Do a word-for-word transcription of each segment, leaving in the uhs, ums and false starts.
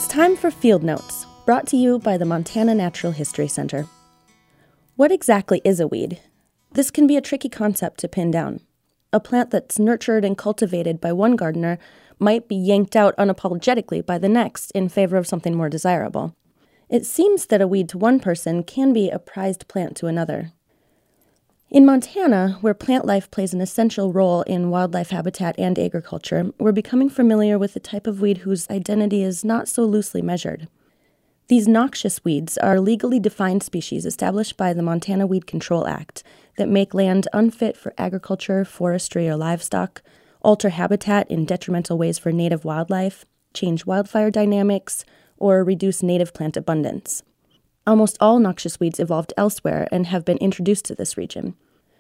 It's time for Field Notes, brought to you by the Montana Natural History Center. What exactly is a weed? This can be a tricky concept to pin down. A plant that's nurtured and cultivated by one gardener might be yanked out unapologetically by the next in favor of something more desirable. It seems that a weed to one person can be a prized plant to another. In Montana, where plant life plays an essential role in wildlife habitat and agriculture, we're becoming familiar with the type of weed whose identity is not so loosely measured. These noxious weeds are legally defined species established by the Montana Weed Control Act that make land unfit for agriculture, forestry, or livestock, alter habitat in detrimental ways for native wildlife, change wildfire dynamics, or reduce native plant abundance. Almost all noxious weeds evolved elsewhere and have been introduced to this region.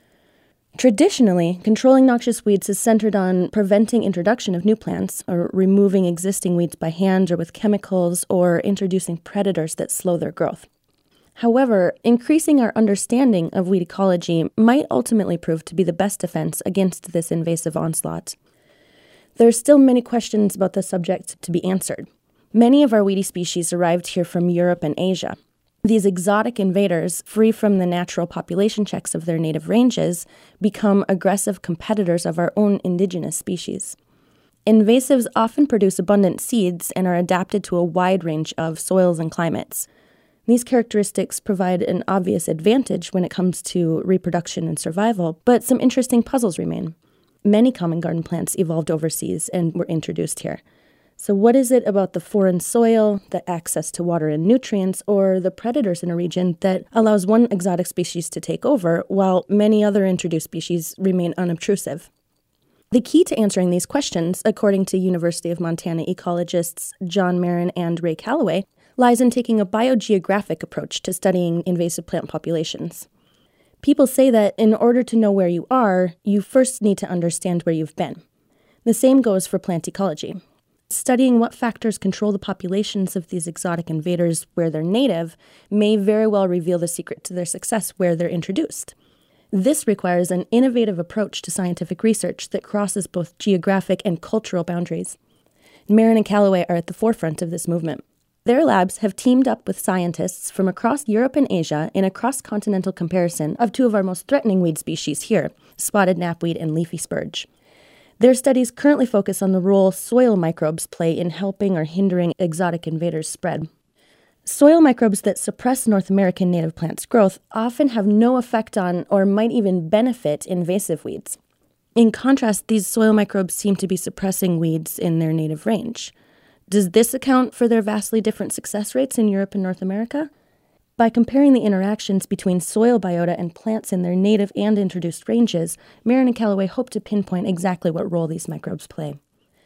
Traditionally, controlling noxious weeds is centered on preventing introduction of new plants, or removing existing weeds by hand or with chemicals, or introducing predators that slow their growth. However, increasing our understanding of weed ecology might ultimately prove to be the best defense against this invasive onslaught. There are still many questions about the subject to be answered. Many of our weedy species arrived here from Europe and Asia. These exotic invaders, free from the natural population checks of their native ranges, become aggressive competitors of our own indigenous species. Invasives often produce abundant seeds and are adapted to a wide range of soils and climates. These characteristics provide an obvious advantage when it comes to reproduction and survival, but some interesting puzzles remain. Many common garden plants evolved overseas and were introduced here. So what is it about the foreign soil, the access to water and nutrients, or the predators in a region that allows one exotic species to take over while many other introduced species remain unobtrusive? The key to answering these questions, according to University of Montana ecologists John Marin and Ray Calloway, lies in taking a biogeographic approach to studying invasive plant populations. People say that in order to know where you are, you first need to understand where you've been. The same goes for plant ecology. Studying what factors control the populations of these exotic invaders where they're native may very well reveal the secret to their success where they're introduced. This requires an innovative approach to scientific research that crosses both geographic and cultural boundaries. Marin and Calloway are at the forefront of this movement. Their labs have teamed up with scientists from across Europe and Asia in a cross-continental comparison of two of our most threatening weed species here, spotted knapweed and leafy spurge. Their studies currently focus on the role soil microbes play in helping or hindering exotic invaders' spread. Soil microbes that suppress North American native plants' growth often have no effect on or might even benefit invasive weeds. In contrast, these soil microbes seem to be suppressing weeds in their native range. Does this account for their vastly different success rates in Europe and North America? By comparing the interactions between soil biota and plants in their native and introduced ranges, Marin and Calloway hope to pinpoint exactly what role these microbes play.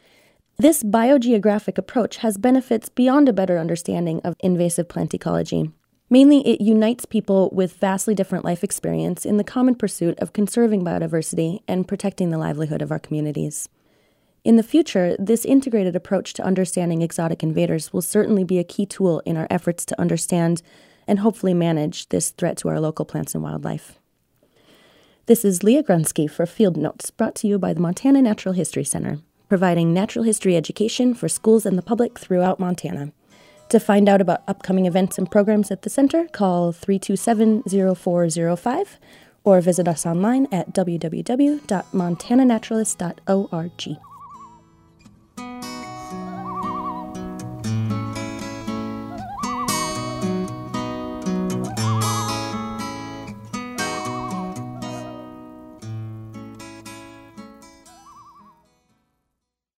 This biogeographic approach has benefits beyond a better understanding of invasive plant ecology. Mainly, it unites people with vastly different life experience in the common pursuit of conserving biodiversity and protecting the livelihood of our communities. In the future, this integrated approach to understanding exotic invaders will certainly be a key tool in our efforts to understand and hopefully manage this threat to our local plants and wildlife. This is Leah Grunsky for Field Notes, brought to you by the Montana Natural History Center, providing natural history education for schools and the public throughout Montana. To find out about upcoming events and programs at the center, call three two seven, zero four zero five or visit us online at w w w dot montana naturalist dot org.